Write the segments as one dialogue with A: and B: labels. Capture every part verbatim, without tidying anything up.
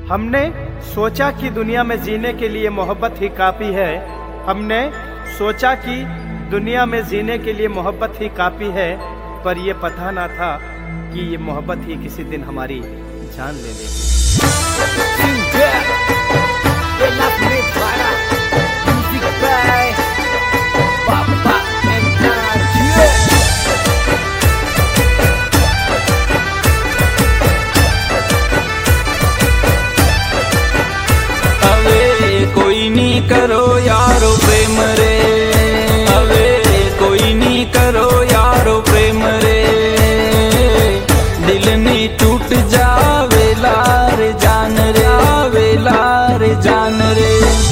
A: हमने सोचा कि दुनिया में जीने के लिए मोहब्बत ही काफ़ी है। हमने सोचा कि दुनिया में जीने के लिए मोहब्बत ही काफ़ी है, पर ये पता ना था कि ये मोहब्बत ही किसी दिन हमारी जान ले लेगी।
B: करो यारो प्रेम रे, अवे कोई नहीं करो यारो प्रेम रे, दिल नहीं टूट जावे लार जान रे, आवे लार जान रे।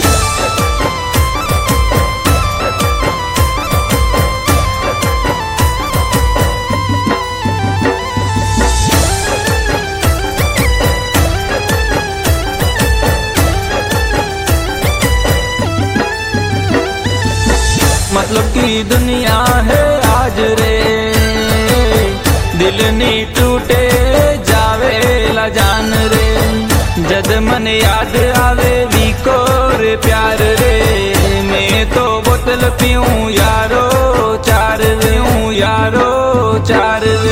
B: मतलब की दुनिया है आज रे, दिल नहीं टूटे जावे ला जान रे, जद मन याद आवे वीको रे प्यार रे, मैं तो बोतल पीऊं यारो चार रे, यारो चार रे।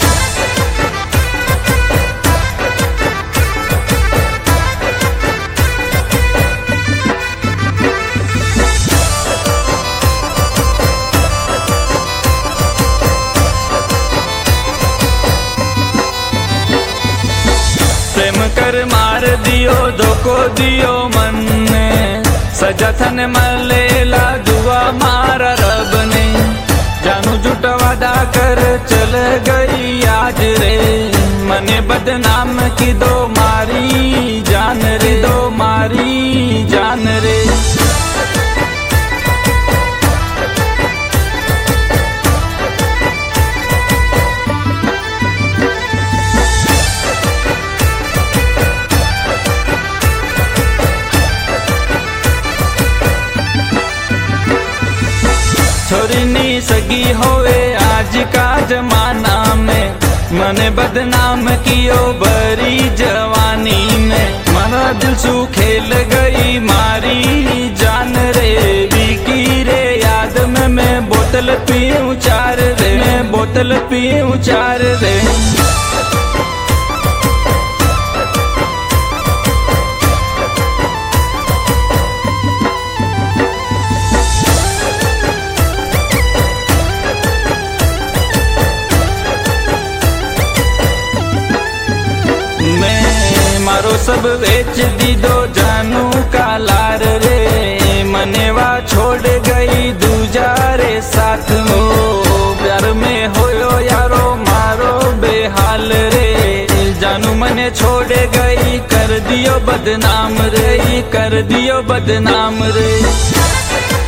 B: प्रेम कर मार दियो धोखो दियो मन ने, सजा थन मलेला दुआ मारा रब ने, जानू झूठ वादा कर चल गई आज रे, मने बदनाम की दो मारी जान रे, दो मारी जान रे। छोरी नी सगी होवे आज का जमाना में, मने बदनाम कियो बरी जवानी में, मना दिल सू खेल गई मारी जान रे, बीकी रे याद में मैं बोतल पीऊं चार रे, मैं बोतल पीऊं चार रे। मारो सब बेच दी दो जानू का लार रे, मनेवा छोड़ गई दूजा रे साथ मो, प्यार में होयो यारो मारो बेहाल रे, जानू मने छोड़ गई कर दियो बदनाम रे, कर दियो बदनाम रे।